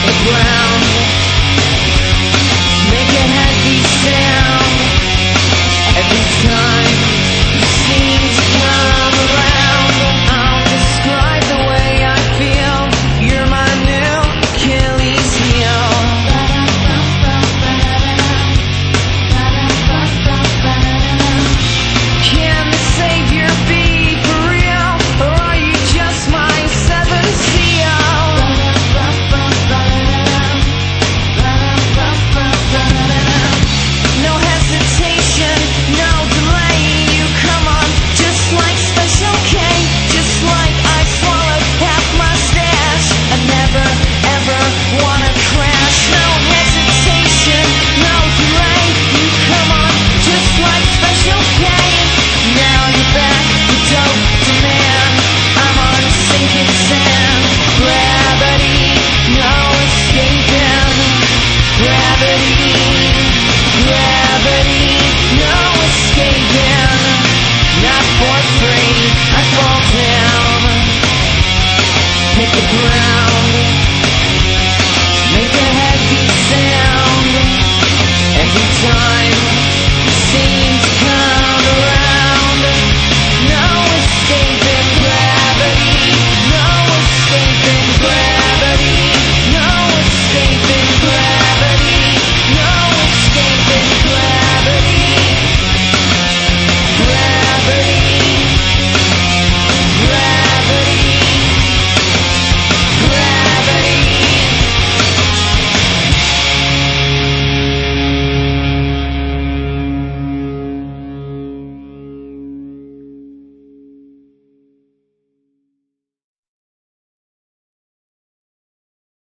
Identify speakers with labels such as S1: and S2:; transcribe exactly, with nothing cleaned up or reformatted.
S1: the ground. Make a heavy sound every time you seem to come around. I'll describe the way I feel. You're my new Achilles heel. Can the savior be for real, or are you just my seventh seal? No hesitation, no delay. You come on just like Special K, just like I swallowed half my stash. I never ever wanna crash. No hesitation, no delay. You come on just like Special K. Now you're back with dope demand. I'm on sinking sand. Gravity, no escaping. Gravity, gravity, no escaping. Not for free, I fall down, hit the ground.